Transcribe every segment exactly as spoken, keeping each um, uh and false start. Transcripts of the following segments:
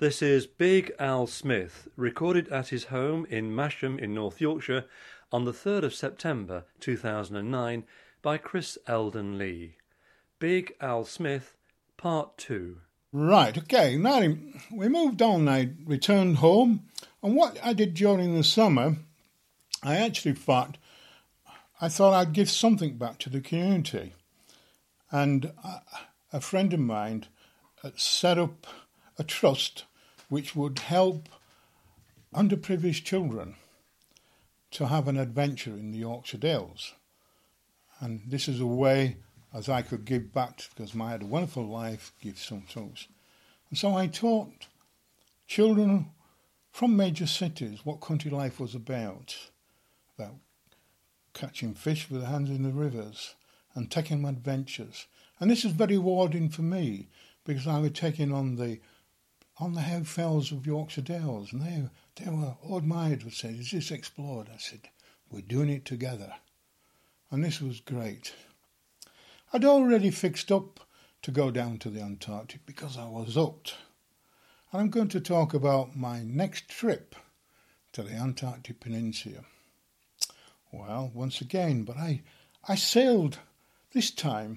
This is Big Al Smith, recorded at his home in Masham in North Yorkshire on the third of September two thousand nine by Chris Eldon Lee. Big Al Smith, Part two. Right, okay, now we moved on. I returned home, and what I did during the summer, I actually thought, I thought I'd give something back to the community. And a friend of mine set up a trust which would help underprivileged children to have an adventure in the Yorkshire Dales. And this is a way as I could give back, because I had a wonderful life, give some tools. And so I taught children from major cities what country life was about, about catching fish with their hands in the rivers and taking them adventures. And this is very rewarding for me, because I was taking on the on the how fells of Yorkshire Dales, and they, they were, old mind would say, is this explored? I said, we're doing it together. And this was great. I'd already fixed up to go down to the Antarctic because I was hooked. And I'm going to talk about my next trip to the Antarctic Peninsula. Well, once again, but I, I sailed, this time,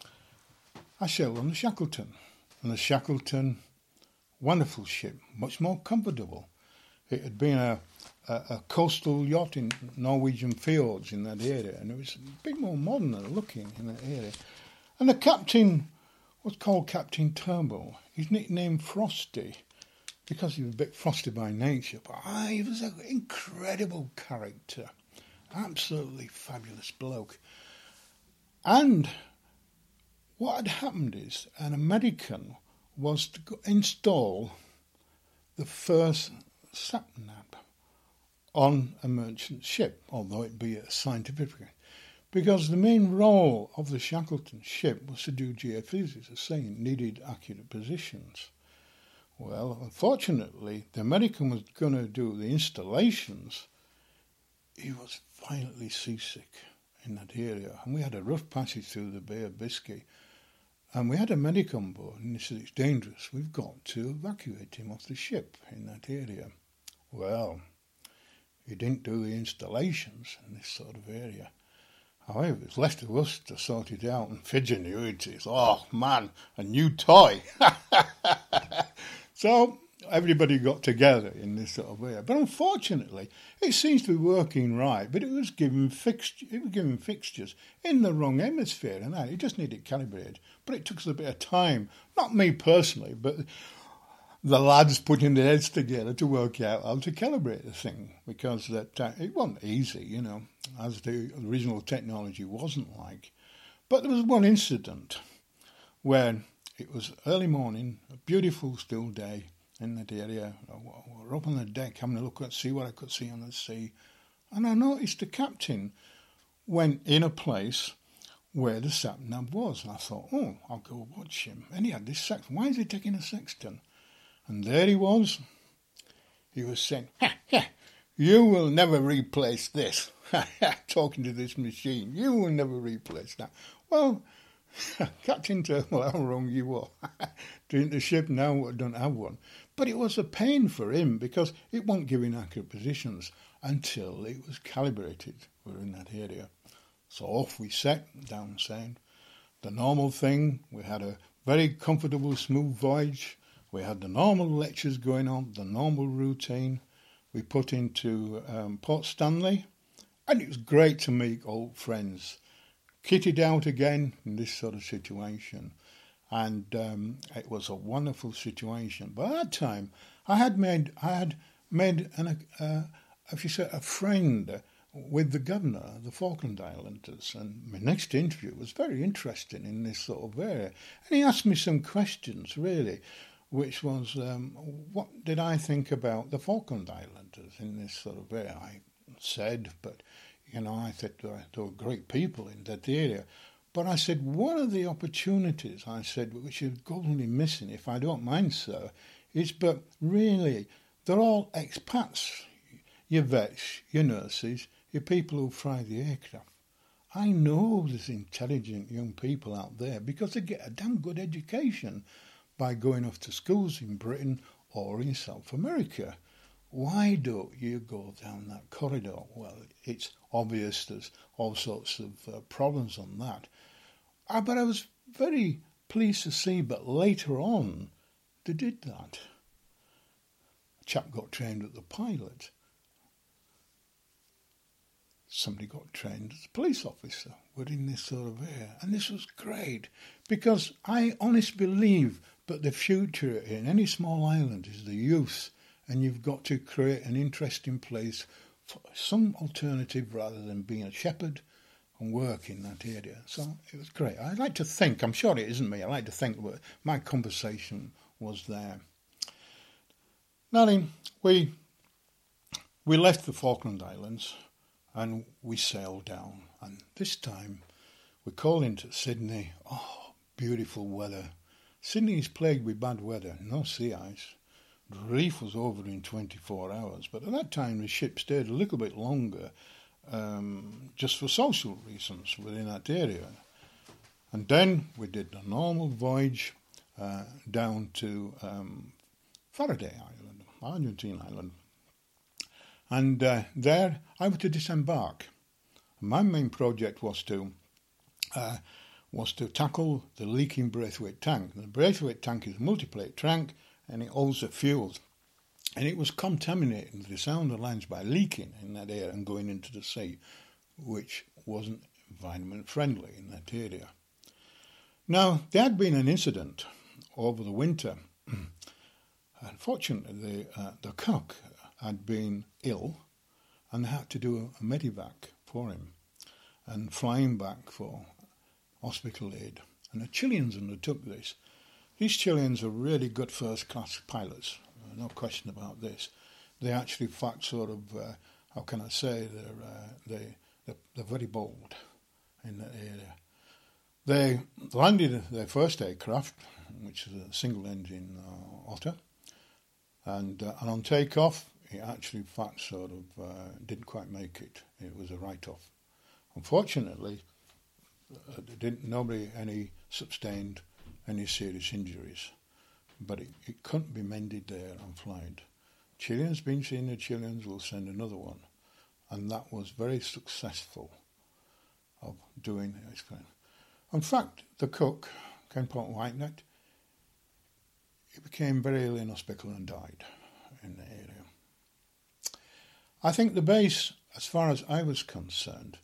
I sailed on the Shackleton. And the Shackleton, wonderful ship, much more comfortable. It had been a, a, a coastal yacht in Norwegian fjords in that area, and it was a bit more modern looking in that area. And the captain was called Captain Turnbull. He's nicknamed Frosty because he was a bit frosty by nature, but ah, he was an incredible character. Absolutely fabulous bloke. And what had happened is an American was to go install the first sat-nav on a merchant ship, although it be a scientific, because the main role of the Shackleton ship was to do geophysics, as saying it needed accurate positions. Well, unfortunately, the American was going to do the installations. He was violently seasick in that area, and we had a rough passage through the Bay of Biscay. And we had a medic on board, and he said, it's dangerous. We've got to evacuate him off the ship in that area. Well, he didn't do the installations in this sort of area. However, it's left to us to sort it out, and Figenuities, oh man, a new toy. So everybody got together in this sort of area. But unfortunately, it seems to be working right, but it was giving, fixtu- it was giving fixtures in the wrong hemisphere, and that. It just needed calibrated. But it took us a bit of time, not me personally, but the lads putting their heads together to work out how to calibrate the thing, because that uh, it wasn't easy, you know, as the original technology wasn't like. But there was one incident where it was early morning, a beautiful still day in that area. We were up on the deck having a look at see what I could see on the sea, and I noticed the captain went in a place where the sat-nav was. And I thought, oh, I'll go watch him. And he had this sextant. Why is he taking a sextant? And there he was. He was saying, ha, ha, you will never replace this. Talking to this machine. You will never replace that. Well, Captain Turnbull, how wrong you are. Doing the ship now, I don't have one. But it was a pain for him because it wasn't giving accurate positions until it was calibrated. We were in that area. So off we set, down Sound. The normal thing, we had a very comfortable, smooth voyage. We had the normal lectures going on, the normal routine. We put into um, Port Stanley, and it was great to meet old friends. Kitted out again in this sort of situation. And um, it was a wonderful situation. By that time, I had made, I had made an, uh, if you say, a friend with the governor of the Falkland Islanders, and my next interview was very interesting in this sort of area. And he asked me some questions, really, which was, um, what did I think about the Falkland Islanders in this sort of area? I said, but, you know, I thought they were great people in that area. But I said, one of the opportunities, I said, which is goldenly missing, if I don't mind, sir, is, but really, they're all expats, your vets, your nurses, your people who fly the aircraft. I know there's intelligent young people out there because they get a damn good education by going off to schools in Britain or in South America. Why don't you go down that corridor? Well, it's obvious there's all sorts of uh, problems on that. Uh, but I was very pleased to see that later on they did that. A chap got trained at the pilot. Somebody got trained as a police officer within this sort of area. And this was great because I honestly believe that the future in any small island is the youth, and you've got to create an interesting place for some alternative rather than being a shepherd and work in that area. So it was great. I like to think, I'm sure it isn't me, I like to think that my conversation was there. Now then, we, we left the Falkland Islands and we sailed down. And this time we called into Sydney. Oh, beautiful weather. Sydney is plagued with bad weather, no sea ice. The reef was over in twenty-four hours, but at that time the ship stayed a little bit longer, um, just for social reasons within that area. And then we did the normal voyage uh, down to um, Faraday Island, Argentine Island. And uh, there I was to disembark. My main project was to uh, was to tackle the leaking Braithwaite tank. The Braithwaite tank is a multi-plate tank, and it holds the fuel. And it was contaminating the sounder lines by leaking in that area and going into the sea, which wasn't environment friendly in that area. Now, there had been an incident over the winter. Unfortunately, the, uh, the cook had been ill, and they had to do a medevac for him and fly him back for hospital aid. And the Chileans undertook this. These Chileans are really good first-class pilots, no question about this. They actually, fact, sort of, uh, how can I say, they're, uh, they, they're, they're very bold in that area. They landed their first aircraft, which is a single-engine uh, Otter, and, uh, and on takeoff, it actually, fact, sort of, uh, didn't quite make it. It was a write-off. Unfortunately, uh, didn't nobody any sustained any serious injuries, but it, it couldn't be mended there and flight. Chileans being seen, the Chileans will send another one, and that was very successful of doing it. In fact, the cook, Ken Port Whitenet, he became very ill in hospital and died in the area. I think the base, as far as I was concerned,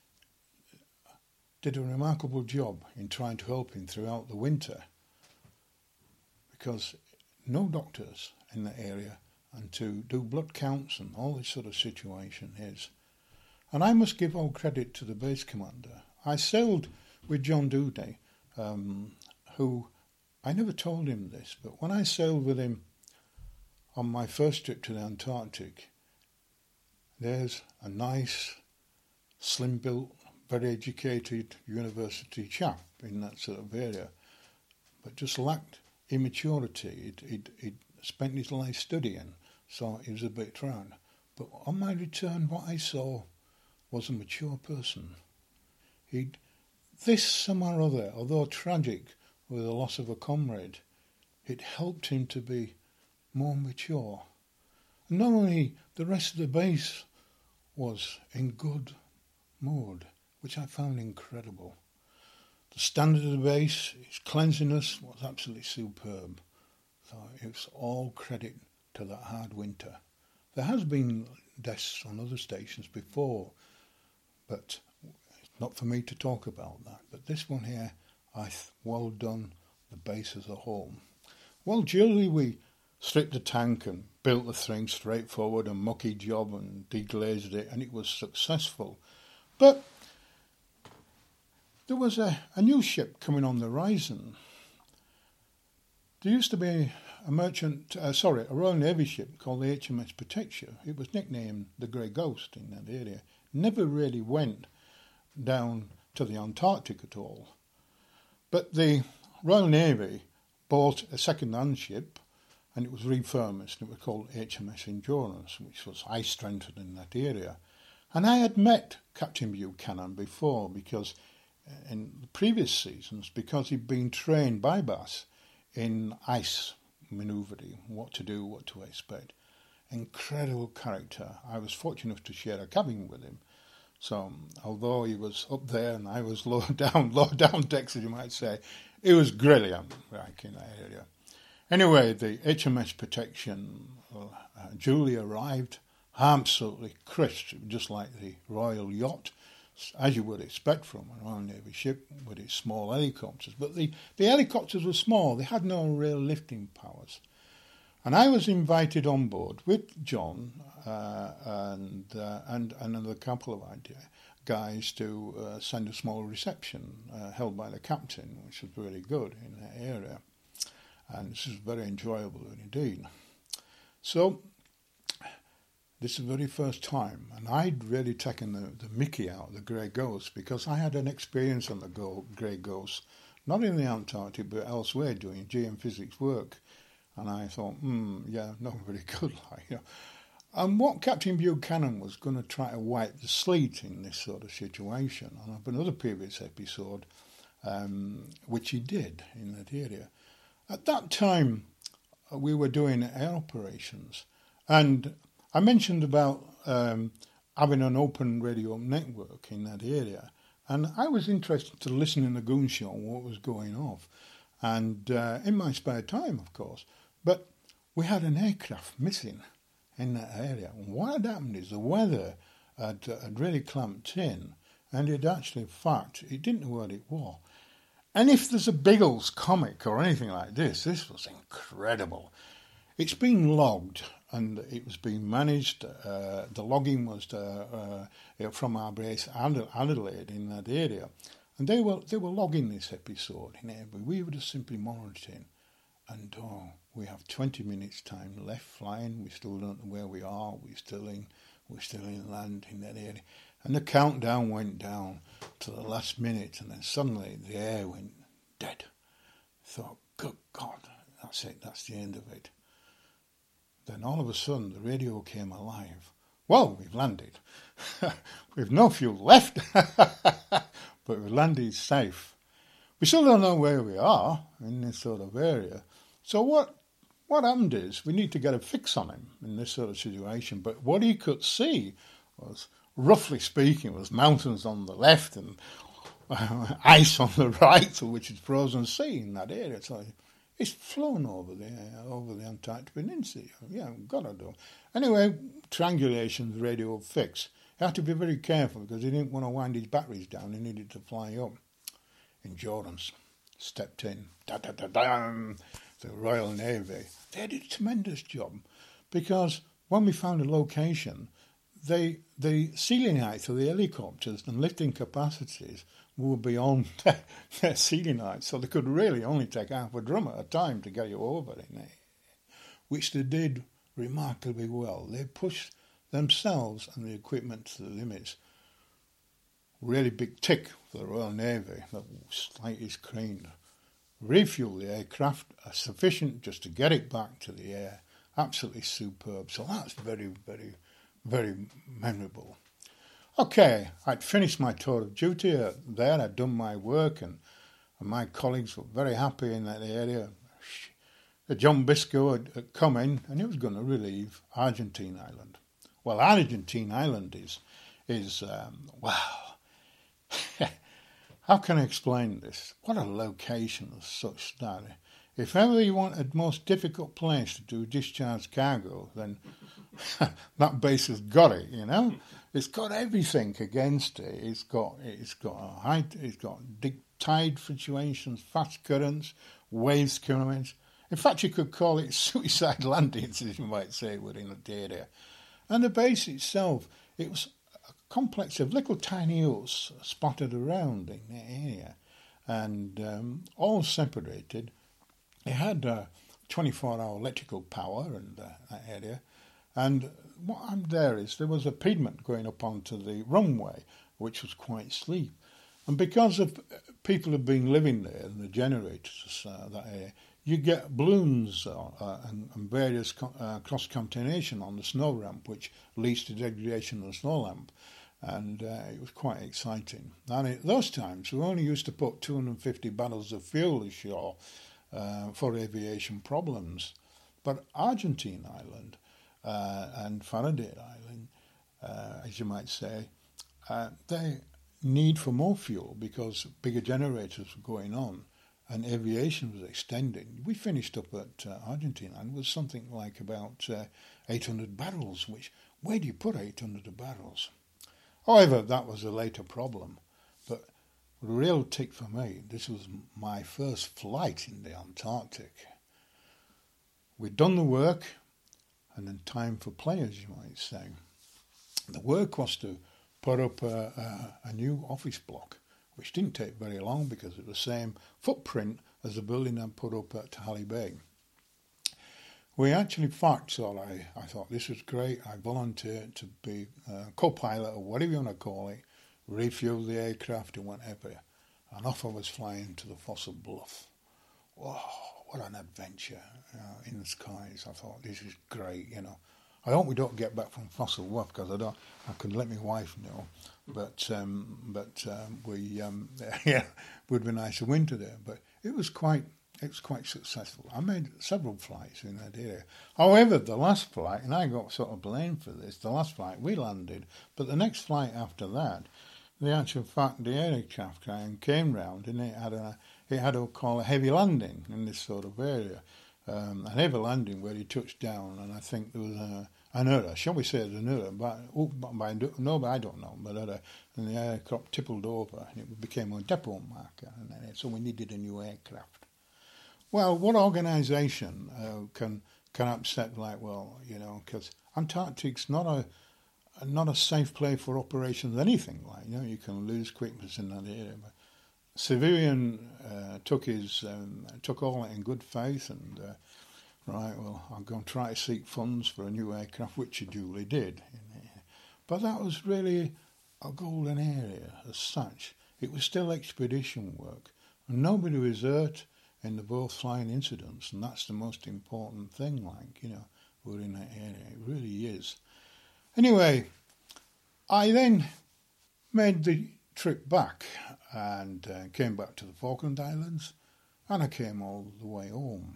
did a remarkable job in trying to help him throughout the winter, because no doctors in the area, and to do blood counts and all this sort of situation is. And I must give all credit to the base commander. I sailed with John Doody, um, who, I never told him this, but when I sailed with him on my first trip to the Antarctic, there's a nice, slim-built, very educated university chap in that sort of area, but just lacked immaturity. He'd, he'd, he'd spent his life studying, so he was a bit round. But on my return, what I saw was a mature person. He'd, this summer or other, although tragic with the loss of a comrade, it helped him to be more mature. And not only the rest of the base was in good mood, which I found incredible. The standard of the base, its cleanliness was absolutely superb. So it was all credit to that hard winter. There has been deaths on other stations before, but it's not for me to talk about that. But this one here, I th- well done, the base as a whole. Well, duly we stripped the tank and built the thing straightforward, a mucky job, and deglazed it, and it was successful. But there was a, a new ship coming on the horizon. There used to be a merchant, uh, sorry, a Royal Navy ship called the H M S Protector. It was nicknamed the Grey Ghost in that area. Never really went down to the Antarctic at all. But the Royal Navy bought a second-hand ship, and it was refurbished, and it was called H M S Endurance, which was high-strengthened in that area. And I had met Captain Buchanan before, because in the previous seasons, because he'd been trained by Bass in ice manoeuvring, what to do, what to expect. Incredible character. I was fortunate enough to share a cabin with him. So, although he was up there and I was low down, low down decks, as you might say, it was brilliant, like in that area. Anyway, the H M S Protection uh, duly arrived, absolutely crisp, just like the Royal Yacht, as you would expect from a Royal Navy ship with its small helicopters. But the, the helicopters were small, they had no real lifting powers. And I was invited on board with John uh, and, uh, and and another couple of guys to uh, send a small reception uh, held by the captain, which was really good in that area. And this was very enjoyable indeed. So, this is the very first time, and I'd really taken the, the mickey out of the Grey Ghost because I had an experience on the Go- Grey Ghost, not in the Antarctic but elsewhere doing geophysics work. And I thought, hmm, yeah, not very good. Like, you know. And what Captain Buchanan was going to try to wipe the slate in this sort of situation, and of another previous episode, um, which he did in that area. At that time, we were doing air operations, and I mentioned about um, having an open radio network in that area, and I was interested to listen in the Goon Show what was going off, and uh, in my spare time, of course. But we had an aircraft missing in that area. And what had happened is the weather had, uh, had really clamped in, and it actually, in fact, it didn't know what it was. And if there's a Biggles comic or anything like this, this was incredible. It's been logged, and it was being managed. Uh, the logging was uh, uh, from our base Adelaide in that area, and they were they were logging this episode in there. But we were just simply monitoring. And oh, we have twenty minutes time left flying. We still don't know where we are. We're still in, we're still in land in that area. And the countdown went down to the last minute, and then suddenly the air went dead. I thought, good God, that's it. That's the end of it. Then all of a sudden, the radio came alive. Well, we've landed. We've no fuel left, but we've landed safe. We still don't know where we are in this sort of area. So what what happened is we need to get a fix on him in this sort of situation. But what he could see was, roughly speaking, was mountains on the left and uh, ice on the right, which is frozen sea in that area. So it's flown over the uh, over the Antarctic Peninsula. Yeah, we've got to do. Anyway, triangulation, the radio fix. He had to be very careful because he didn't want to wind his batteries down. He needed to fly up. Endurance stepped in. Da da da da. The Royal Navy. They did a tremendous job because when we found a location, they the ceiling height of the helicopters and lifting capacities were beyond their ceiling height, so they could really only take half a drum at a time to get you over in there, which they did remarkably well. They pushed themselves and the equipment to the limits. Really big tick for the Royal Navy, that slightly screened. Refuel the aircraft are sufficient just to get it back to the air. Absolutely superb. So that's very, very, very memorable. Okay, I'd finished my tour of duty there. I'd done my work, and, and my colleagues were very happy in that area. John Biscoe had, had come in, and he was going to relieve Argentine Island. Well, Argentine Island is, is um, wow. How can I explain this? What a location of such that. If ever you want a most difficult place to do discharge cargo, then that base has got it, you know? It's got everything against it. It's got it's got a height, it's got deep tide fluctuations, fast currents, waves coming. In fact, you could call it suicide landings, as you might say, within the area. And the base itself, it was complex of little tiny huts spotted around in the area, and um, all separated. It had uh, twenty-four hour electrical power in uh, that area, and what happened there is there was a pediment going up onto the runway, which was quite steep, and because of people have been living there and the generators uh, that area, you get balloons uh, uh, and, and various co- uh, cross-contamination on the snow ramp, which leads to degradation of the snow lamp. And uh, it was quite exciting. And at those times, we only used to put two hundred fifty barrels of fuel ashore, uh, for aviation problems. But Argentine Island uh, and Faraday Island, uh, as you might say, uh, they need for more fuel because bigger generators were going on and aviation was extending. We finished up at uh, Argentine Island with something like about uh, eight hundred barrels, which, where do you put eight hundred barrels? However, that was a later problem. But the real tick for me, this was my first flight in the Antarctic. We'd done the work, and then time for play, as you might say. The work was to put up a, a, a new office block, which didn't take very long because it was the same footprint as the building I'd put up at Halley Bay. We actually fact, so I, I thought this was great. I volunteered to be a co-pilot or whatever you want to call it, refuel the aircraft and whatever. And off I was flying to the Fossil Bluff. Whoa, what an adventure uh, in the skies. I thought, this is great, you know. I hope we don't get back from Fossil Bluff because I don't. I could let my wife know, but um, but um, we um, yeah, would be nice to winter there. But it was quite it was quite successful. I made several flights in that area. However, the last flight, and I got sort of blamed for this. The last flight we landed, but the next flight after that, the actual fact the aircraft came round and it had a it had what we call a heavy landing in this sort of area. Um, a heavy landing where he touched down, and I think there was a, an error. Shall we say it's an error? But, oh, by, no, but I don't know. But uh, and the aircraft tippled over, and it became a depot marker, and then, so we needed a new aircraft. Well, what organisation uh, can can upset like well, you know, because Antarctic's not a not a safe place for operations. Anything like you know, you can lose quickness in that area. But Civilian uh, took his um, took all that in good faith and uh, right, well, I'm going to try to seek funds for a new aircraft, which he duly did. But that was really a golden area as such. It was still expedition work, and nobody was hurt in the both flying incidents, and that's the most important thing. Like you know, we're in that area. It really is. Anyway, I then made the trip back and uh, came back to the Falkland Islands, and I came all the way home.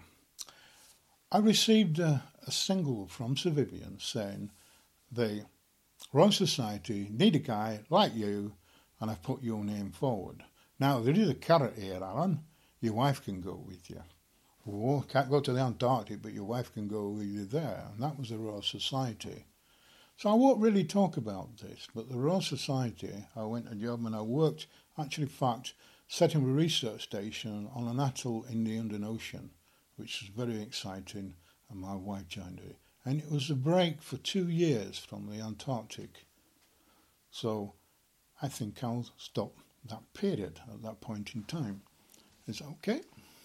I received a, a single from Sir Vivian saying the Royal Society need a guy like you, and I've put your name forward. Now, there is a carrot here, Alan. Your wife can go with you. Oh, can't go to the Antarctic, but your wife can go with you there. And that was the Royal Society. So I won't really talk about this, but the Royal Society, I went a job and I worked, actually, in fact, setting a research station on an atoll in the Indian Ocean, which was very exciting, and my wife joined it. And it was a break for two years from the Antarctic. So I think I'll stop that period at that point in time. Is that okay?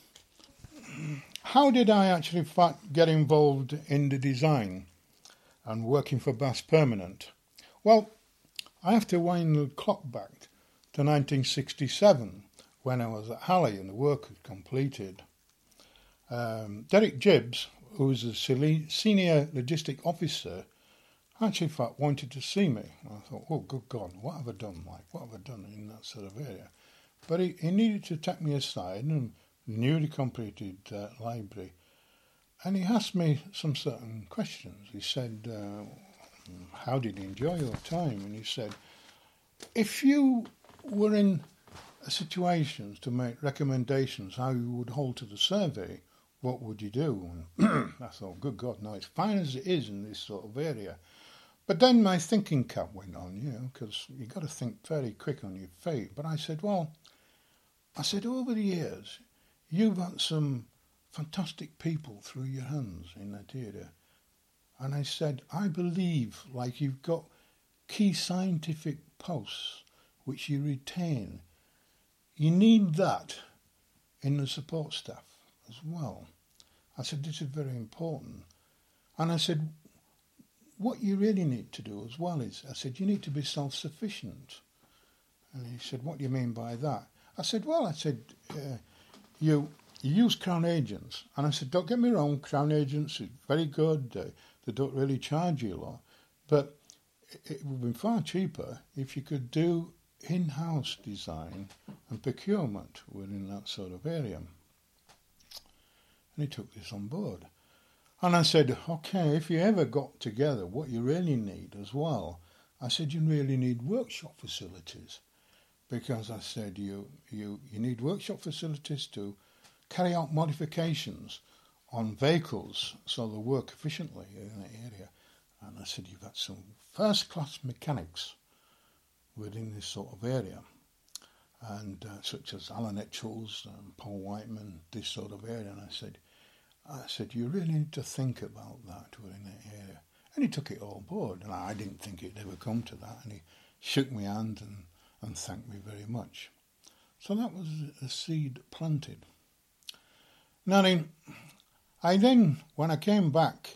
How did I actually, in fact, get involved in the design and working for Bass Permanent? Well, I have to wind the clock back to nineteen sixty-seven when I was at Halley and the work was completed. Um, Derek Gibbs, who was a senior logistic officer, actually, in fact, wanted to see me. I thought, oh, good God, what have I done, Mike? What have I done in that sort of area? But he, he needed to take me aside and newly completed uh, library. And he asked me some certain questions. He said, uh, how did you enjoy your time? And he said, if you were in a situation to make recommendations how you would hold to the survey, what would you do? And I thought, good God, no, it's fine as it is in this sort of area. But then my thinking cap went on, you know, because you've got to think very quick on your feet. But I said, well, I said, over the years, you've had some fantastic people through your hands in that area. And I said, I believe like you've got key scientific posts which you retain. You need that in the support staff as well. I said, this is very important. And I said, what you really need to do as well is, I said, you need to be self-sufficient. And he said, what do you mean by that? I said, well, I said, uh, you... You use Crown agents. And I said, don't get me wrong, Crown agents are very good. They, they don't really charge you a lot. But it, it would be far cheaper if you could do in-house design and procurement within that sort of area. And he took this on board. And I said, okay, if you ever got together, what you really need as well, I said, you really need workshop facilities. Because I said, you, you, you need workshop facilities to carry out modifications on vehicles so they work efficiently in the area. And I said, you've got some first-class mechanics within this sort of area, and uh, such as Alan Etchells and Paul Whiteman, this sort of area. And I said, I said, you really need to think about that within that area. And he took it all aboard, and I didn't think it'd ever come to that. And he shook my hand and, and thanked me very much. So that was a seed planted. Now then, I then, when I came back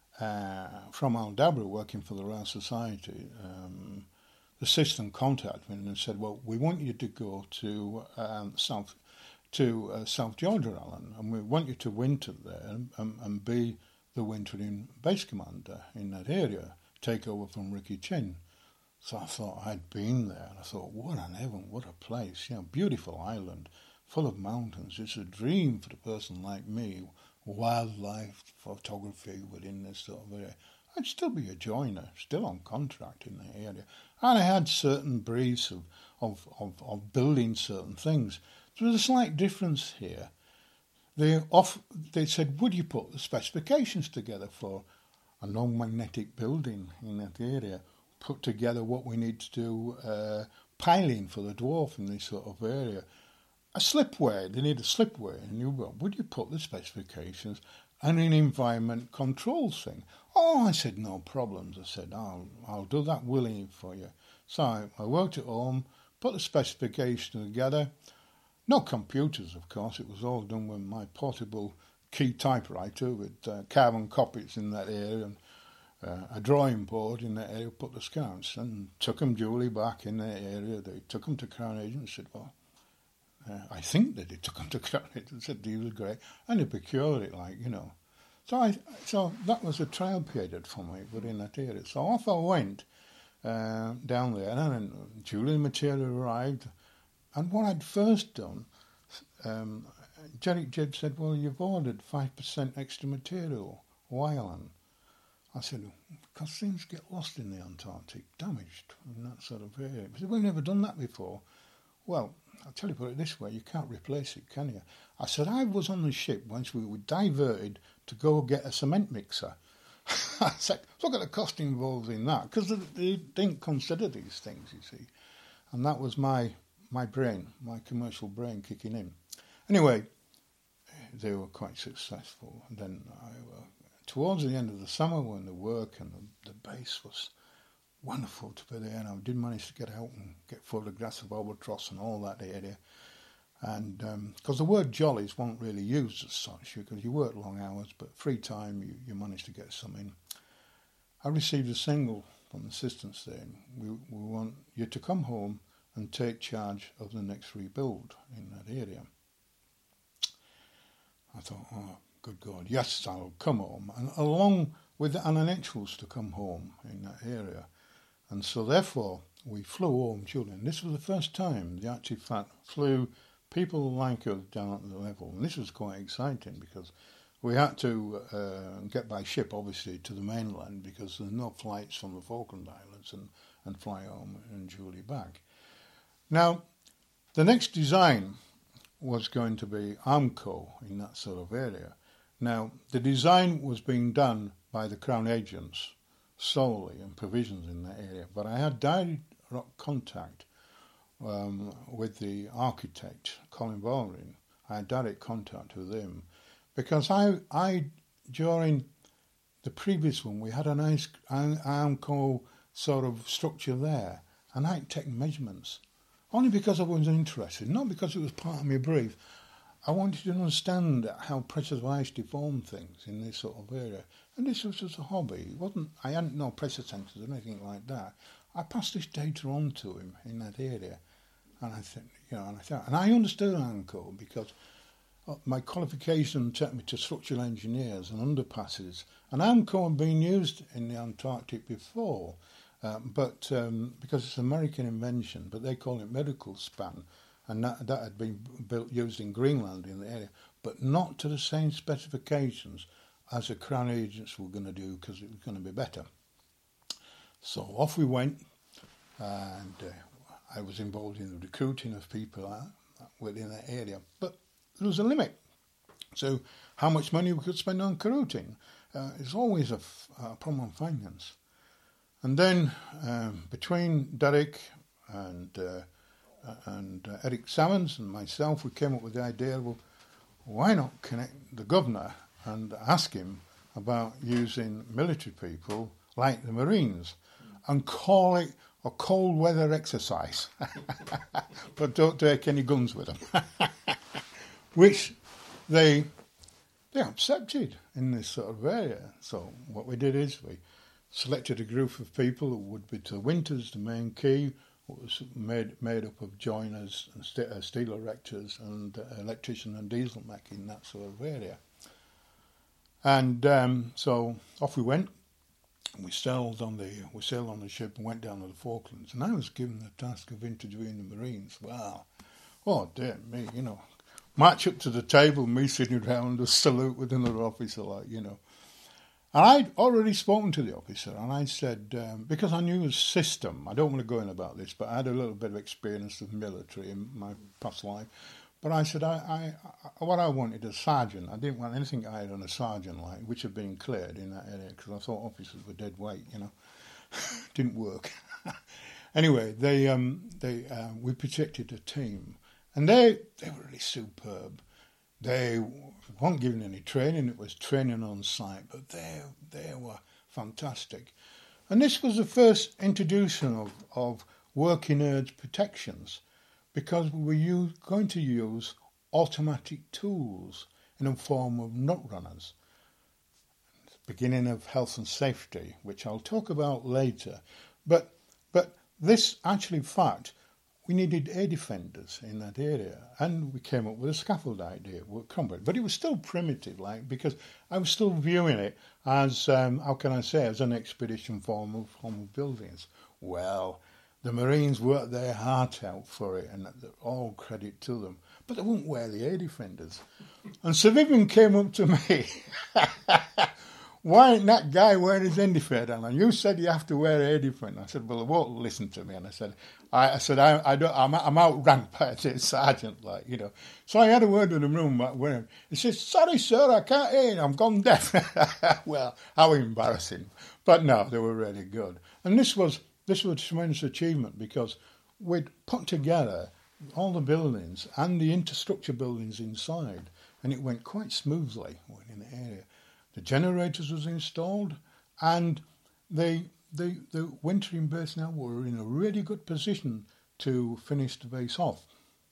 uh, from Aldabra working for the Royal Society, um, the system contacted me and said, well, we want you to go to um, South to uh, South Georgia, Alan, and we want you to winter there and, and, and be the wintering base commander in that area, take over from Ricky Chin. So I thought I'd been there, and I thought, what an heaven, what a place, you know, beautiful island, full of mountains. It's a dream for a person like me, wildlife photography within this sort of area. I'd still be a joiner, still on contract in the area. And I had certain briefs of, of, of, of building certain things. There was a slight difference here. They off, they said, would you put the specifications together for a non-magnetic building in that area? Put together what we need to do, uh, piling for the dwarf in this sort of area. A slipway, they need a slipway. And you go, would you put the specifications and an environment control thing? Oh, I said, no problems. I said, I'll, I'll do that willingly for you. So I, I worked at home, put the specification together. No computers, of course. It was all done with my portable key typewriter with uh, carbon copies in that area and uh, a drawing board in that area, put the scouts and took them duly back in that area. They took them to Crown Agent and said, well, uh, I think that they took them to Crown Agent and said, deal was great. And they procured it, like, you know. So I, so that was a trial period for me within that area. So off I went uh, down there, and then duly material arrived. And what I'd first done, um, Jerry Jebb said, well, you've ordered five percent extra material. Why, Alan? I said, because things get lost in the Antarctic, damaged in that sort of area. He said, we've never done that before. Well, I'll tell you, put it this way, you can't replace it, can you? I said, I was on the ship once we were diverted to go get a cement mixer. I said, look at the cost involved in that, because they, they didn't consider these things, you see. And that was my... my brain, my commercial brain kicking in. Anyway, they were quite successful. And then I, uh, towards the end of the summer, when the work and the, the base was wonderful to be there, and I did manage to get out and get photographs of albatross and all that area. And because um, the word jollies won't really used as such, because you work long hours, but free time, you, you manage to get some in. I received a signal from the assistants there. We, we want you to come home and take charge of the next rebuild in that area. I thought, oh, good God, yes, I'll come home. And along with the Alan Etchells to come home in that area. And so therefore, we flew home, Julian. This was the first time the actually fat flew people like us down at the level. And this was quite exciting because we had to uh, get by ship, obviously, to the mainland because there's no flights from the Falkland Islands and, and fly home and Julie back. Now, the next design was going to be Armco in that sort of area. Now, the design was being done by the Crown Agents solely and provisions in that area, but I had direct contact um, with the architect, Colin Baldwin. I had direct contact with him because I, I during the previous one, we had a nice Armco sort of structure there, and I had taken measurements. Only because I was interested, not because it was part of my brief. I wanted to understand how pressure ice deformed things in this sort of area. And this was just a hobby. It wasn't, I hadn't no pressure sensors or anything like that. I passed this data on to him in that area. And I think, you know, and I thought, and I understood Armco because my qualification took me to structural engineers and underpasses. And Armco had been used in the Antarctic before. Um, but um, because it's an American invention, but they call it medical span, and that, that had been built used in Greenland in the area. but not to the same specifications as the Crown agents were going to do, because it was going to be better. So off we went, and uh, I was involved in the recruiting of people uh, within that area. But there was a limit. So how much money we could spend on recruiting uh, is always a, f- a problem on finance. And then um, between Derek and uh, and uh, Eric Salmons and myself, we came up with the idea, well, why not connect the governor and ask him about using military people like the Marines and call it a cold weather exercise. But don't take any guns with them. Which they they accepted in this sort of area. So what we did is we selected a group of people who would be to Winters, the main key, was made made up of joiners and st- uh, steel erectors and uh, electrician and diesel mech in that sort of area. And um, so off we went. We sailed on the we sailed on the ship and went down to the Falklands. And I was given the task of interviewing the Marines. Wow, oh dear me, you know, march up to the table, me sitting around, a salute with another officer, like you know. And I'd already spoken to the officer, and I said, um, because I knew his system, I don't want to go in about this, but I had a little bit of experience of military in my past life. But I said, I, I, I what I wanted a sergeant. I didn't want anything higher than a sergeant, like, which had been cleared in that area, because I thought officers were dead weight, you know. Didn't work. Anyway, they, um, they, uh, we projected a team, and they, they were really superb. They weren't given any training, it was training on site, but they they were fantastic. And this was the first introduction of, of working urge protections, because we were use, going to use automatic tools in the form of nut runners. Beginning of health and safety, which I'll talk about later. But but this actually fact, we needed air defenders in that area, and we came up with a scaffold idea with combat. But it was still primitive, like, because I was still viewing it as, um, how can I say, as an expedition form of, form of buildings. Well, the Marines worked their heart out for it, and all credit to them. But they wouldn't wear the air defenders. And Sir Vivian came up to me. Why ain't that guy wearing his air defender? And you said you have to wear air defender. I said, well, they won't listen to me. And I said, I, I said, I, I don't, I'm, I'm outranked by a sergeant, like, you know. So I had a word with the room with him. He says, sorry, sir, I can't hear you. I'm gone deaf. Well, how embarrassing. But no, they were really good. And this was, this was a tremendous achievement, because we'd put together all the buildings and the infrastructure buildings inside, and it went quite smoothly in the area. The generators was installed, and the the the wintering base now were in a really good position to finish the base off.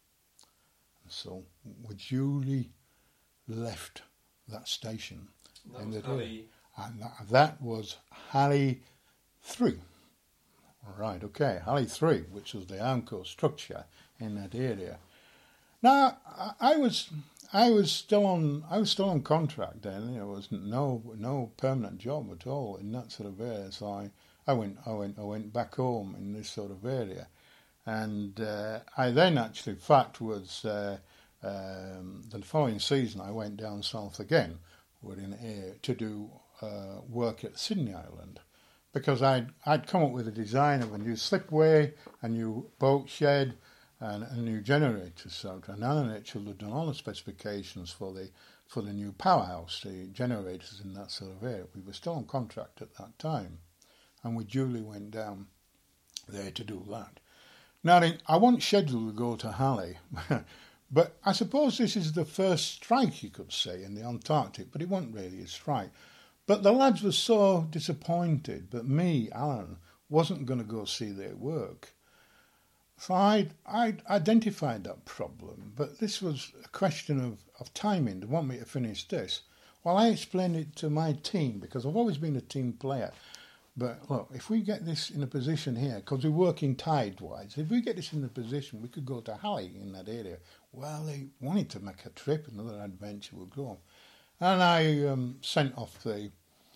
So we duly left that station. That was Halley. And that, that was Halley three. Right, okay, Halley three, which was the Armco structure in that area. Now, I, I was I was still on I was still on contract then. There was no no permanent job at all in that sort of area. So I, I went I went I went back home in this sort of area, and uh, I then actually, in fact, was uh, um, the following season I went down south again, within air to do uh, work at Sydney Island, because I'd I'd come up with a design of a new slipway, a new boat shed, and a new generator. So Alan Mitchell had done all the specifications for the for the new powerhouse, the generators in that sort of area. We were still on contract at that time, and we duly went down there to do that. Now, I wasn't scheduled to go to Halley, but I suppose this is the first strike, you could say, in the Antarctic, but it wasn't really a strike. But the lads were so disappointed that me, Alan, wasn't going to go see their work. So I'd, I'd identified that problem, but this was a question of, of timing. They want me to finish this. Well, I explained it to my team, because I've always been a team player. But look, if we get this in a position here, because we're working tide-wise, if we get this in a position, we could go to Halley in that area. Well, they wanted to make a trip, another adventure would go. And I um, sent off the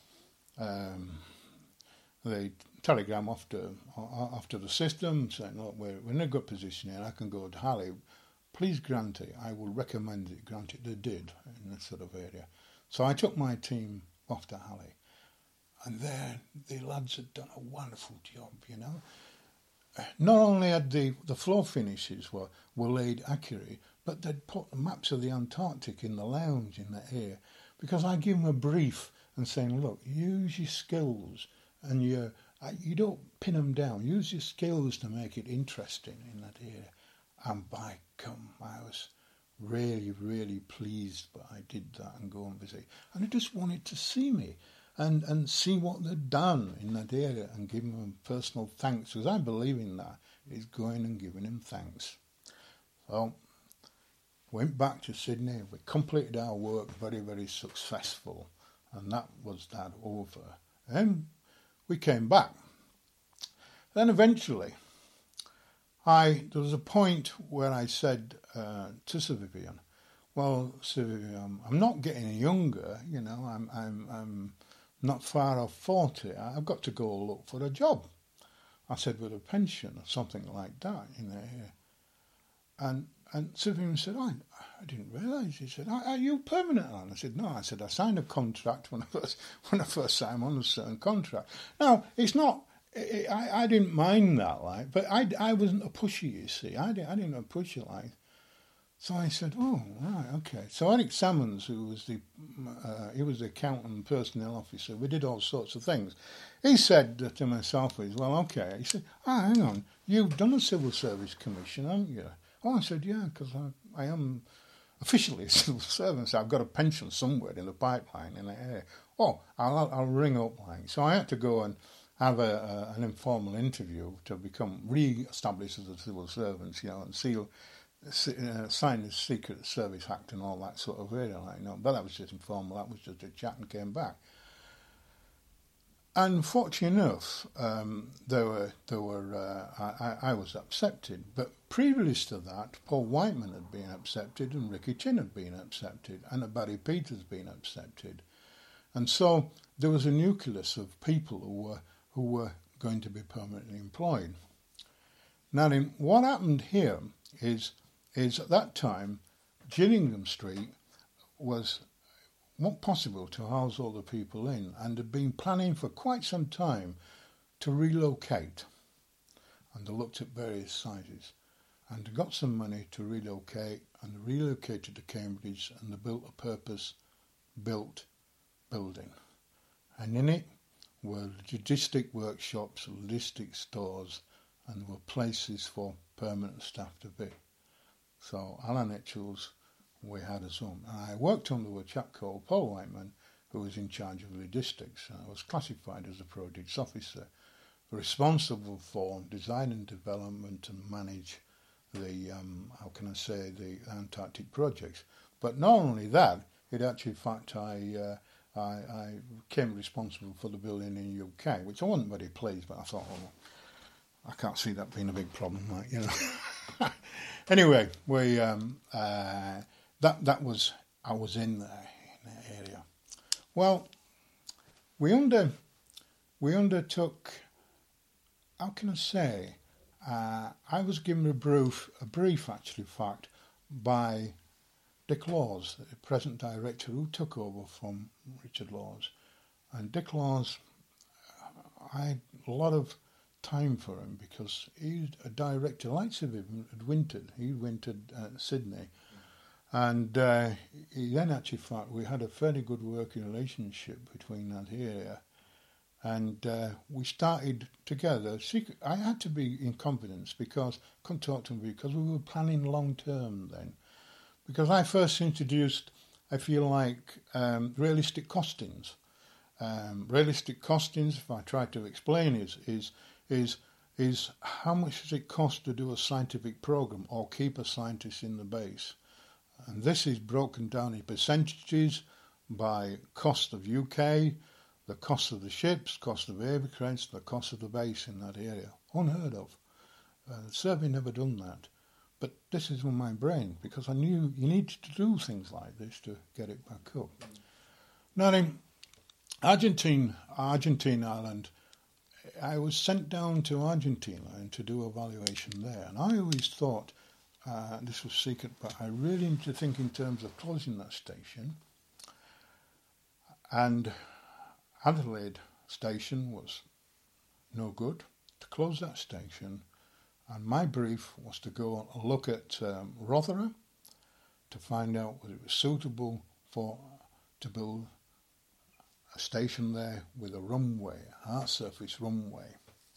um, the telegram off to, off to the system, saying, look, we're, we're in a good position here, I can go to Halley, please grant it. I will recommend it, grant it. They did in this sort of area. So I took my team off to Halley. And there, the lads had done a wonderful job, you know. Not only had the, the floor finishes were, were laid accurately, but they'd put maps of the Antarctic in the lounge in that area. Because I give them a brief and saying, look, use your skills and your, you don't pin them down. Use your skills to make it interesting in that area. And by gum, I was really, really pleased that I did that and go and visit. And I just wanted to see me and, and see what they'd done in that area and give them personal thanks. Because I believe in that, is going and giving them thanks. So, went back to Sydney. We completed our work very, very successful. And that was that over. And we came back. Then eventually, I there was a point where I said uh, to Sir Vivian, well, Sir Vivian, I'm not getting younger, you know, I'm I'm I'm not far off forty. I've got to go look for a job. I said, with a pension or something like that in there. And and Sir Vivian said, I, I didn't realise. He said, are, are you permanent? And I said, no. I said, I signed a contract when I first when I first signed on a certain contract. Now, it's not. I, I didn't mind that, like, but I, I wasn't a pusher, you see. I didn't, I didn't push it, like. So I said, oh, right, okay. So Eric Salmons, who was the, uh, he was the accountant and personnel officer, we did all sorts of things. He said to myself, well, okay. He said, ah, hang on, you've done a civil service commission, haven't you? Oh, I said, yeah, because I, I am officially a civil servant, so I've got a pension somewhere in the pipeline in the area. Oh, I'll, I'll ring up, like. So I had to go and have a, a, an informal interview to become re-established as a civil servant, you know, and seal, uh, sign the Secret Service Act and all that sort of area, like, you know. But that was just informal. That was just a chat and came back. And fortunately enough, um, there were there were uh, I, I was accepted. But previous to that, Paul Whiteman had been accepted, and Ricky Chin had been accepted, and Barry Peters had been accepted, and so there was a nucleus of people who were. who were going to be permanently employed. Now, then, what happened here is, is at that time, Gillingham Street was not possible to house all the people in, and had been planning for quite some time to relocate. And they looked at various sizes, and got some money to relocate, and relocated to Cambridge, and they built a purpose-built building. And in it, were logistic workshops, logistic stores, and there were places for permanent staff to be. So Alan Etchells, we had us on. And I worked under a chap called Paul Whiteman, who was in charge of logistics. And I was classified as a projects officer, responsible for design and development and manage the, um, how can I say, the Antarctic projects. But not only that, it actually, in fact, I... Uh, I, I became responsible for the building in the U K, which I wasn't very pleased, but I thought, oh, I can't see that being a big problem, like, you know. Anyway, we um, uh, that that was I was in there in that area. Well, we under we undertook. How can I say? Uh, I was given a brief, a brief actually, fact, by Dick Laws, the present director who took over from Richard Laws. And Dick Laws, I had a lot of time for him because he's a director, like Sir Vivian, had wintered. He wintered at Sydney. And uh, he then actually thought we had a fairly good working relationship between that area. And uh, we started together. I had to be in confidence because I couldn't talk to him because we were planning long term then. Because I first introduced, I feel like, um, realistic costings. Um, realistic costings, if I try to explain, is is is is how much does it cost to do a scientific program or keep a scientist in the base? And this is broken down in percentages by cost of U K, the cost of the ships, cost of aircraft, the cost of the base in that area. Unheard of. Uh, the survey never done that. But this is on my brain because I knew you needed to do things like this to get it back up. Now then, Argentine, Argentine Island, I was sent down to Argentina and to do evaluation there. And I always thought uh, this was secret, but I really need to think in terms of closing that station. And Adelaide station was no good, to close that station, and my brief was to go and look at um, Rothera to find out whether it was suitable for to build a station there with a runway, a hard surface runway.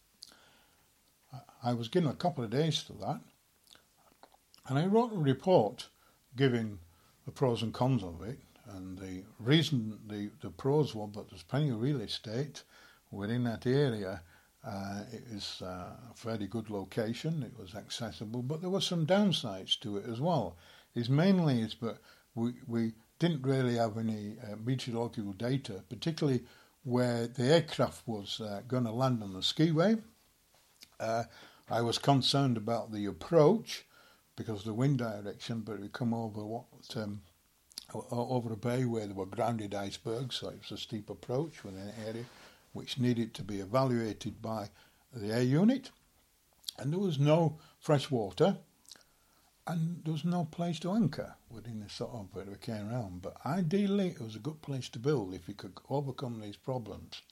I was given a couple of days to that, and I wrote a report giving the pros and cons of it, and the reason the, the pros were, but there's plenty of real estate within that area. Uh, it was uh, a fairly good location, it was accessible, but there were some downsides to it as well. It's mainly is, but we, we didn't really have any uh, meteorological data, particularly where the aircraft was uh, going to land on the skiway. Uh, I was concerned about the approach because of the wind direction, but it would come over what um, over a bay where there were grounded icebergs, so it was a steep approach within an area which needed to be evaluated by the air unit, and there was no fresh water, and there was no place to anchor within the sort of where we came around. But ideally, it was a good place to build if you could overcome these problems.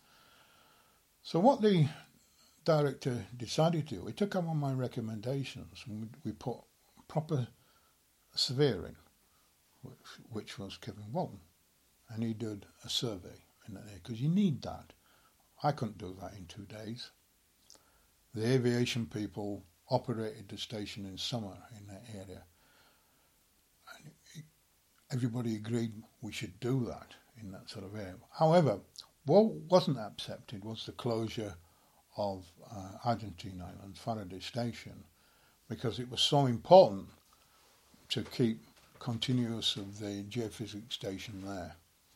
So what the director decided to do, he took on my recommendations, and we, we put proper surveying, which, which was Kevin Walton, and he did a survey in that area, because you need that. I couldn't do that in two days. The aviation people operated the station in summer in that area. And everybody agreed we should do that in that sort of area. However, what wasn't accepted was the closure of uh, Argentine Island, Faraday Station, because it was so important to keep continuous of the geophysics station there.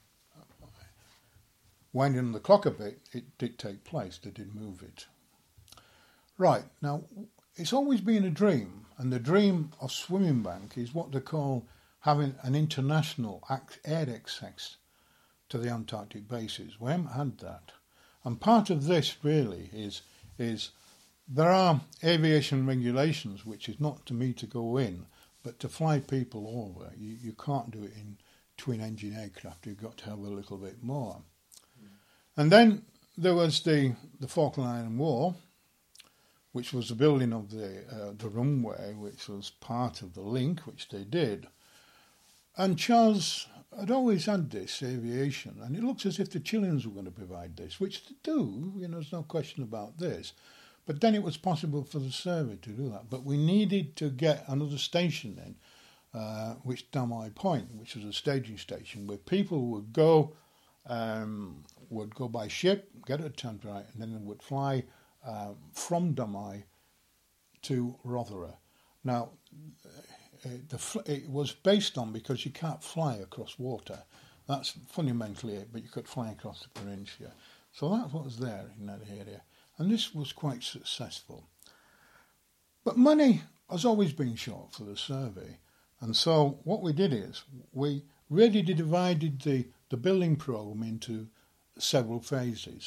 Winding the clock a bit, it did take place, they did move it. Right, now, it's always been a dream, and the dream of Swimmingbank is what they call having an international air access to the Antarctic bases. We haven't had that. And part of this, really, is, is there are aviation regulations, which is not to me to go in, but to fly people over. You, you can't do it in twin-engine aircraft, you've got to have a little bit more. And then there was the, the Falkland Island War, which was the building of the uh, the runway, which was part of the link, which they did. And Charles had always had this aviation, and it looks as if the Chileans were going to provide this, which they do, you know, there's no question about this. But then it was possible for the survey to do that. But we needed to get another station in, uh, which Damai Point, which was a staging station, where people would go... Um, would go by ship, get a tent right, and then they would fly um, from Damai to Rothera. Now, uh, the fl- it was based on, because you can't fly across water. That's fundamentally it, but you could fly across the peninsula. So that's what was there in that area. And this was quite successful. But money has always been short for the survey. And so what we did is, we really divided the, the building programme into several phases.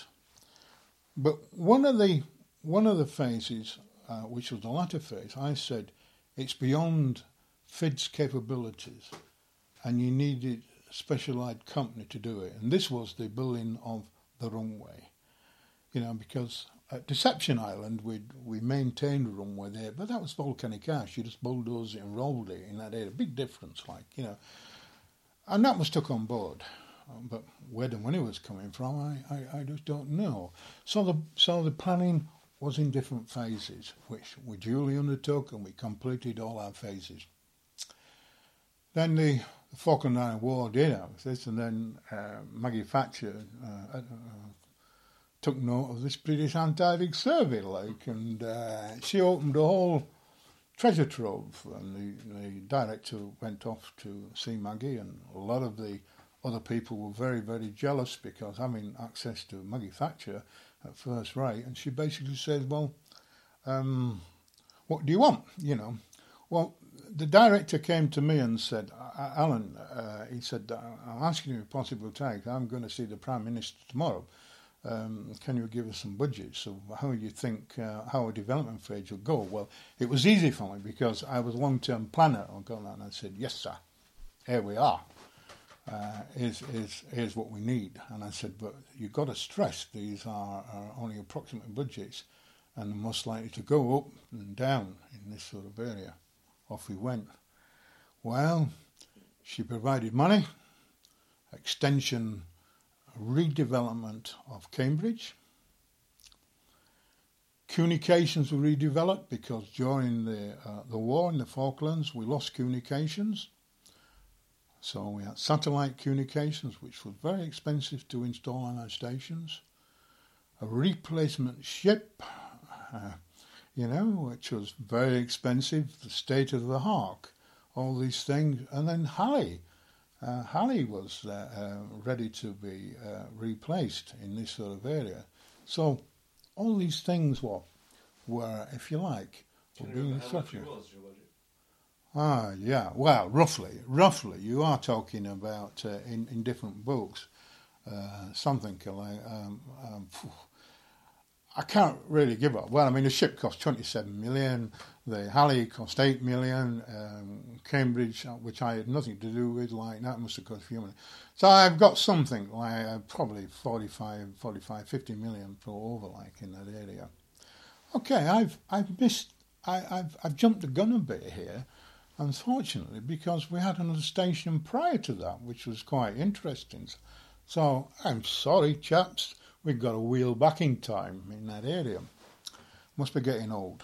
But one of the one of the phases, uh, which was the latter phase, I said it's beyond F I D's capabilities, and you needed a specialised company to do it. And this was the building of the runway, you know, because at Deception Island we we maintained a runway there, but that was volcanic ash. You just bulldozed it and rolled it in that area. Big difference, like, you know, and that was took on board. But where the money was coming from, I, I, I just don't know. So the so the planning was in different phases, which we duly undertook, and we completed all our phases. Then the, the Falkland Island War did have this, and then uh, Maggie Thatcher uh, uh, took note of this British Antarctic Survey, like, and uh, she opened a whole treasure trove, and the, the director went off to see Maggie, and a lot of the other people were very, very jealous because having access to Maggie Thatcher at first rate, and she basically said, well, um, what do you want, you know? Well, the director came to me and said, Alan, uh, he said, I'm asking you a possible take. I'm going to see the Prime Minister tomorrow. um, can you give us some budgets of how you think uh, how a development phase will go? Well, it was easy for me because I was a long-term planner. I got that and I said, yes, sir, here we are. Uh, here's, here's, here's what we need. And I said, but you've got to stress these are, are only approximate budgets and they're most likely to go up and down in this sort of area. Off we went. Well, she provided money, extension, redevelopment of Cambridge. Communications were redeveloped because during the uh, the war in the Falklands we lost communications. So we had satellite communications, which was very expensive to install on our stations. A replacement ship, uh, you know, which was very expensive. The State of the Hawk, all these things. And then Halley. Uh, Halley was uh, uh, ready to be uh, replaced in this sort of area. So all these things were, were if you like, were being structured. Ah, yeah. Well, roughly, roughly, you are talking about uh, in in different books uh, something like um, um, I can't really give up. Well, I mean, the ship cost twenty-seven million. The Halley cost eight million. Um, Cambridge, which I had nothing to do with, like that must have cost a few million. So I've got something like uh, probably forty-five, forty-five, fifty million for over, like in that area. Okay, I've I've missed. I, I've I've jumped the gun a bit here. Unfortunately, because we had another station prior to that, which was quite interesting. So I'm sorry, chaps, we've got a wheel back in time in that area. Must be getting old.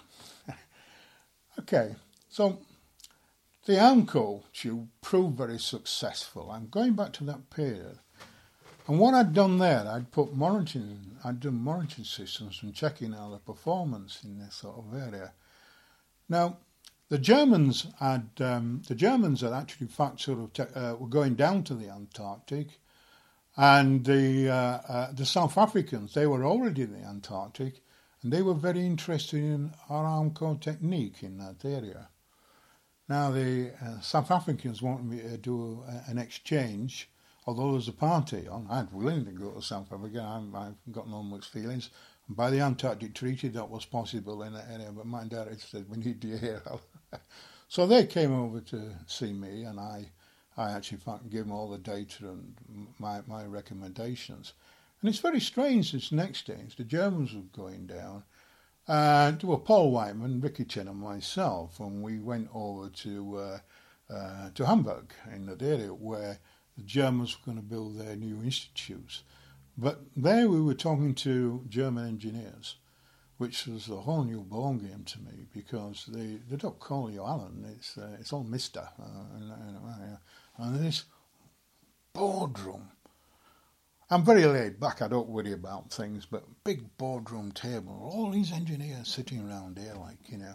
Okay, so the Amco tube proved very successful. I'm going back to that period. And what I'd done there, I'd put monitoring, I'd done monitoring systems and checking out the performance in this sort of area. Now, The Germans had um, the Germans had actually, in fact, sort of te- uh, were going down to the Antarctic, and the uh, uh, the South Africans, they were already in the Antarctic, and they were very interested in Aramco technique in that area. Now the uh, South Africans wanted me to do a, an exchange, although there was a party on. I'd willing to go to South Africa. I'm, I've got no much feelings. By the Antarctic Treaty, that was possible in that area, but my director said, we need you here. So they came over to see me, and I, I actually fucking gave them all the data and my, my recommendations. And it's very strange this next stage. The Germans were going down, and there were Paul Whiteman, Ricky Chin, and myself, and we went over to uh, uh, to Hamburg in that area where the Germans were going to build their new institutes. But there we were talking to German engineers, which was a whole new ballgame to me because they, they don't call you Alan, it's uh, it's all Mister Uh, and, and, and this boardroom. I'm very laid back, I don't worry about things, but big boardroom table, all these engineers sitting around here like, you know,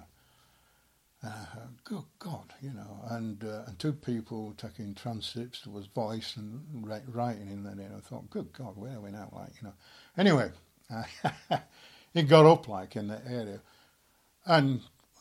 uh, good God, you know, and uh, and two people taking transcripts, there was voice and writing in there, and I thought, good God, where are we now, like, you know. Anyway, uh, it got up like in that area, and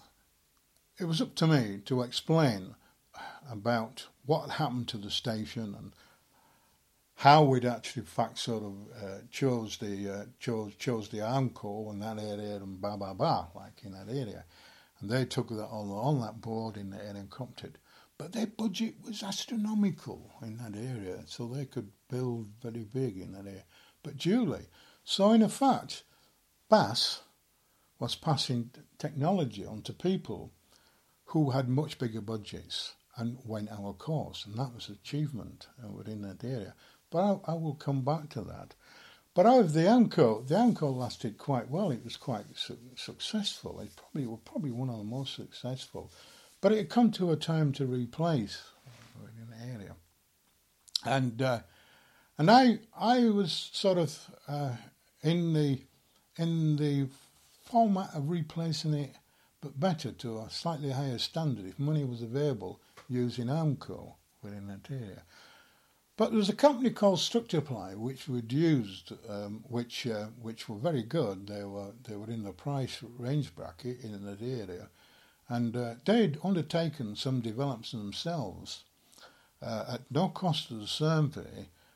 it was up to me to explain about what had happened to the station and how we'd actually, in fact, sort of uh, chose the uh, chose chose the Amco in that area and blah blah blah, like in that area, and they took that all on that board in the area and cropped it. But their budget was astronomical in that area, so they could build very big in that area, but duly. So in effect, Bass was passing technology on to people who had much bigger budgets and went our course, and that was an achievement within that area. But I, I will come back to that. But out of the Amco, the Amco lasted quite well. It was quite su- successful. It probably was probably one of the most successful. But it had come to a time to replace in the area, and uh, and I I was sort of uh, in the in the format of replacing it, but better to a slightly higher standard if money was available using Amco within that area. But there was a company called Structureply which we'd used, um, which uh, which were very good. They were they were in the price range bracket in that area, and uh, they'd undertaken some developments themselves uh, at no cost to the survey,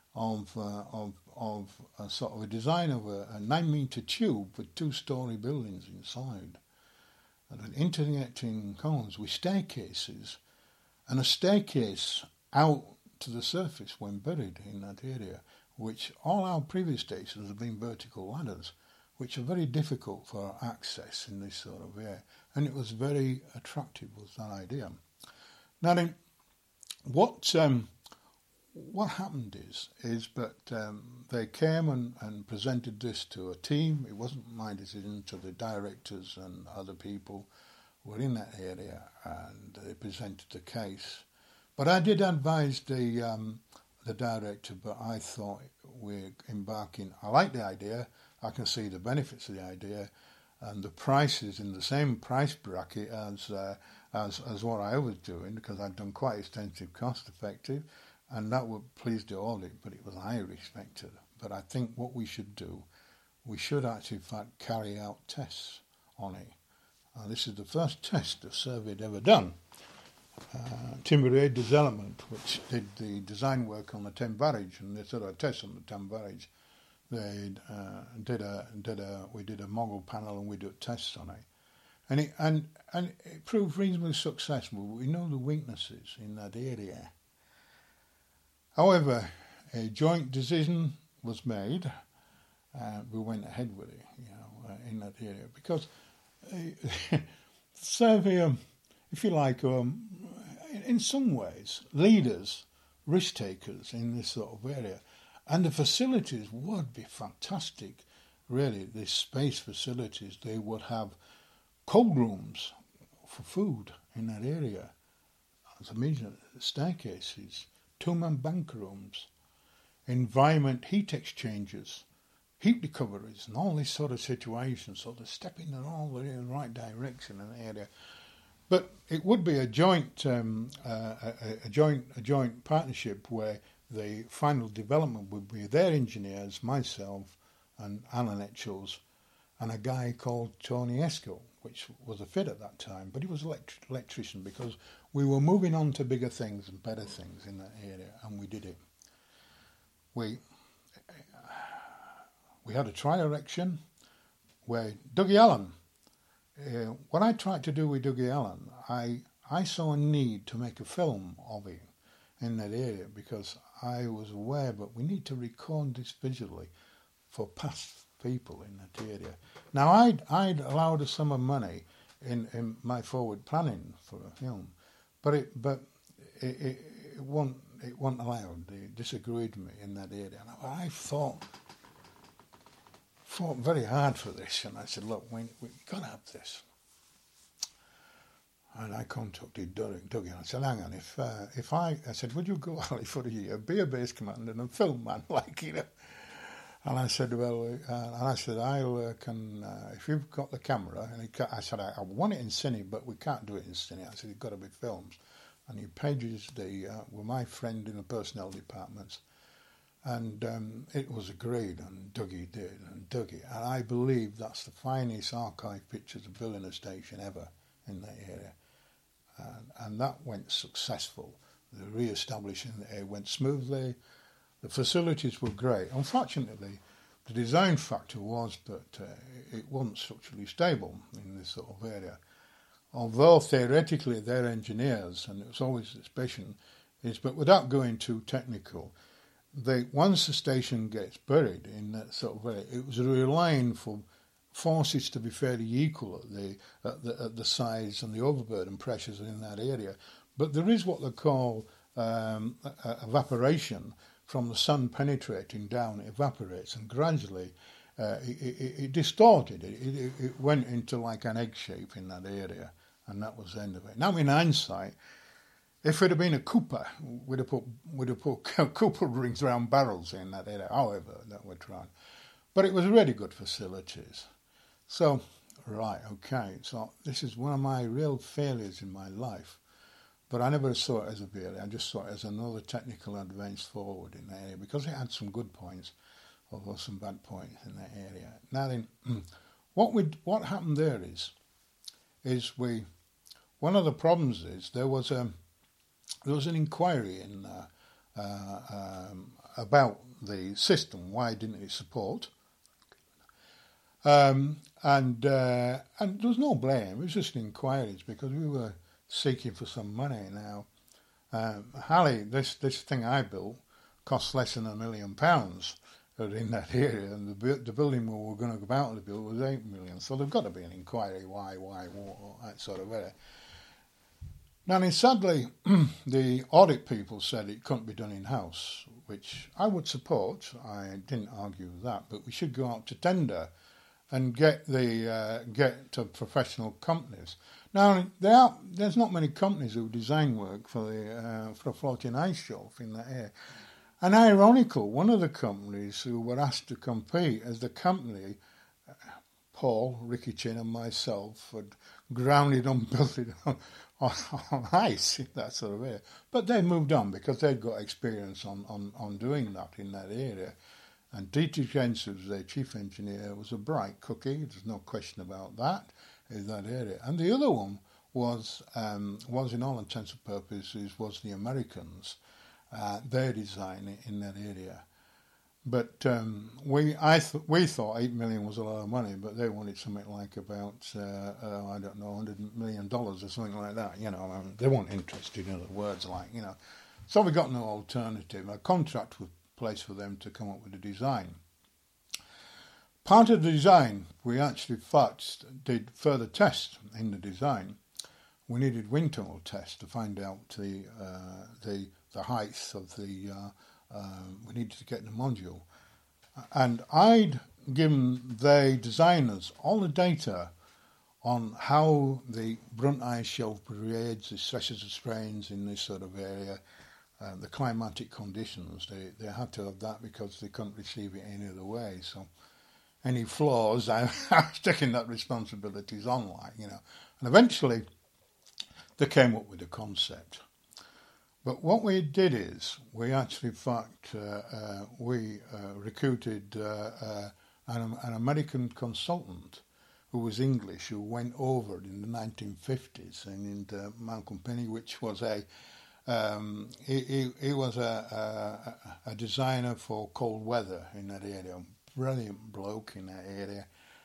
of uh, of of a sort of a design of a, a nine metre tube with two storey buildings inside, and an interconnecting columns with staircases, and a staircase out to the surface when buried in that area, which all our previous stations have been vertical ladders, which are very difficult for access in this sort of area, and it was very attractive, was that idea. Now then, what um, what happened is is that um, they came and, and presented this to a team. It wasn't my decision, to the directors and other people who were in that area, and they presented the case. But I did advise the um, the director, but I thought we're embarking. I like the idea. I can see the benefits of the idea, and the price is in the same price bracket as uh, as as what I was doing, because I'd done quite extensive, cost effective, and that would please the audit, but it was highly respected. But I think what we should do, we should actually in fact carry out tests on it. Uh, this is the first test the survey had ever done. Uh, Timberlake Development, which did the design work on the Thames Barrage, and they did a test on the Thames Barrage. They uh, did a did a we did a model panel and we did tests on it, and it and and it proved reasonably successful. We know the weaknesses in that area. However, a joint decision was made. Uh, we went ahead with it, you know, uh, in that area, because uh, surveyor, if you like, um, in some ways, leaders, risk takers in this sort of area. And the facilities would be fantastic, really, the space facilities. They would have cold rooms for food in that area. As I mentioned, staircases, two-man bank rooms, environment heat exchangers, heat recoveries, and all this sort of situation. So they're stepping in all the right direction in the area. But it would be a joint, um, uh, a, a joint, a joint partnership where the final development would be their engineers, myself, and Alan Etchells, and a guy called Tony Esco, which was a fit at that time, but he was an elect- electrician, because we were moving on to bigger things and better things in that area, and we did it. We we had a trial erection where Dougie Allen, uh, what I tried to do with Dougie Allen, I, I saw a need to make a film of it in that area, because I was aware, but we need to record this visually for past people in that area. Now, I'd, I'd allowed a sum of money in, in my forward planning for a film, but it but it, it, it, wasn't, it wasn't allowed. They disagreed with me in that area. And I, I thought, fought very hard for this, and I said, look, we, we've got to have this. And I contacted Dougie and I said, hang on, if uh, if I, I said, would you go Ali for a year, be a base commander and a film man, like, you know? And I said, well, uh, and I said, I uh, can, uh, if you've got the camera, and he, I said, I, I want it in cine, but we can't do it in cine. I said, it's got to be films. And he pages the, uh, with my friend in the personnel departments, and um, it was agreed, and Dougie did, and Dougie, and I believe that's the finest archive pictures of building a station ever in that area. And, and that went successful. The re-establishing it went smoothly. The facilities were great. Unfortunately, the design factor was that uh, it wasn't structurally stable in this sort of area. Although theoretically they're engineers, and it was always suspicion, is but without going too technical, they once the station gets buried in that sort of area, it was relying for forces to be fairly equal at the, at the at the size and the overburden pressures in that area. But there is what they call um, evaporation from the sun penetrating down. It evaporates, and gradually uh, it, it, it distorted. It, it, it went into like an egg shape in that area, and that was the end of it. Now, in hindsight, if it had been a Cooper, we'd have put we'd have put Cooper rings round barrels in that area. However, that were tried, but it was really good facilities. So, right, okay, so this is one of my real failures in my life, but I never saw it as a failure. I just saw it as another technical advance forward in that area, because it had some good points, although some bad points in that area. Now then, what we what happened there is, is we, one of the problems is there was a, there was an inquiry in uh, uh, um, about the system. Why didn't it support? Um, and uh, and there was no blame. It was just inquiries because we were seeking for some money. Now, um, Halley, this this thing I built cost less than a million pounds in that area, and the the building we were going to go out to build was eight million. So there's got to be an inquiry. Why, why, what, that sort of area. Now, I mean, sadly, the audit people said it couldn't be done in-house, which I would support. I didn't argue with that, but we should go out to tender and get the uh, get to professional companies. Now, there are, there's not many companies who design work for the uh, for a floating ice shelf in that area. And ironical, one of the companies who were asked to compete as the company, uh, Paul, Ricky Chin and myself had grounded on building on, on, on ice in that sort of area. But they moved on because they'd got experience on, on, on doing that in that area. And Dietrich Jens, who was their chief engineer, was a bright cookie. There's no question about that in that area. And the other one was, um, was in all intents and purposes, was the Americans. Uh, their design in that area, but um, we I th- we thought eight million was a lot of money, but they wanted something like about uh, uh, I don't know, hundred million dollars or something like that. You know, I mean, they weren't interested in other words like you know. So we got no alternative. A contract was placed for them to come up with a design. Part of the design, we actually first did further tests in the design. We needed wind tunnel tests to find out the uh, the the height of the, uh, uh, we needed to get the module. And I'd given the designers all the data on how the Brunt ice shelf behaves, the stresses and strains in this sort of area, uh, the climatic conditions. They they had to have that because they couldn't receive it any other way. So any flaws, I, I was taking that responsibilities on, like, you know. And eventually they came up with a concept. But what we did is, we actually, in fact, uh, uh, we uh, recruited uh, uh, an, an American consultant who was English, who went over in the nineteen fifties, and in uh, Malcolm Penny, which was a, um, he, he, he was a, a, a designer for cold weather in that area, brilliant bloke in that area.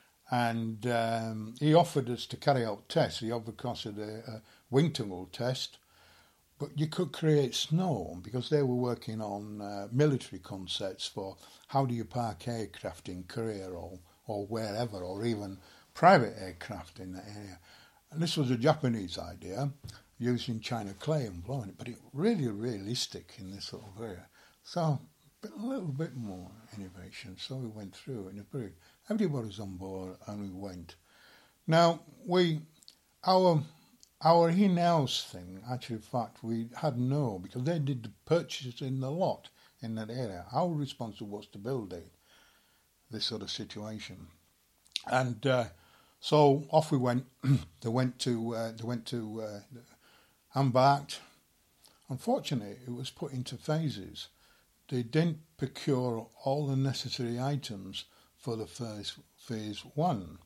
And um, he offered us to carry out tests. He offered us a, a wind tunnel test. But you could create snow because they were working on uh, military concepts for how do you park aircraft in Korea or, or wherever, or even private aircraft in that area. And this was a Japanese idea, using China clay and blowing it, but it really realistic in this sort of area. So a little bit more innovation. So we went through and everybody was on board and we went. Now, we, our... Our in-house thing, actually, in fact, we had no, because they did the purchases in the lot in that area. Our responsibility was to build it, this sort of situation. And uh, so off we went. They went to, uh, they went to uh, embarked. Unfortunately, it was put into phases. They didn't procure all the necessary items for the first phase one.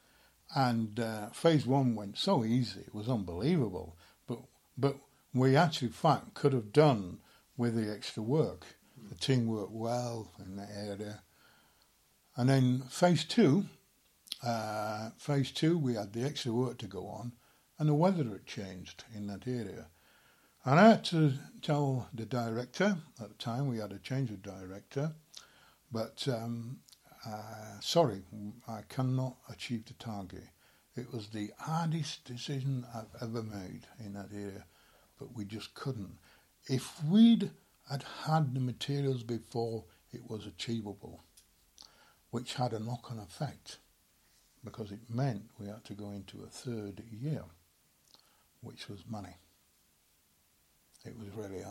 And uh, phase one went so easy, it was unbelievable. But but we actually, in fact, could have done with the extra work. The team worked well in that area. And then phase two, uh, phase two, we had the extra work to go on, and the weather had changed in that area. And I had to tell the director, at the time we had a change of director, but... Um, Uh, sorry, I cannot achieve the target. It was the hardest decision I've ever made in that area, but we just couldn't. If we'd had had the materials before, it was achievable, which had a knock-on effect, because it meant we had to go into a third year, which was money. It was really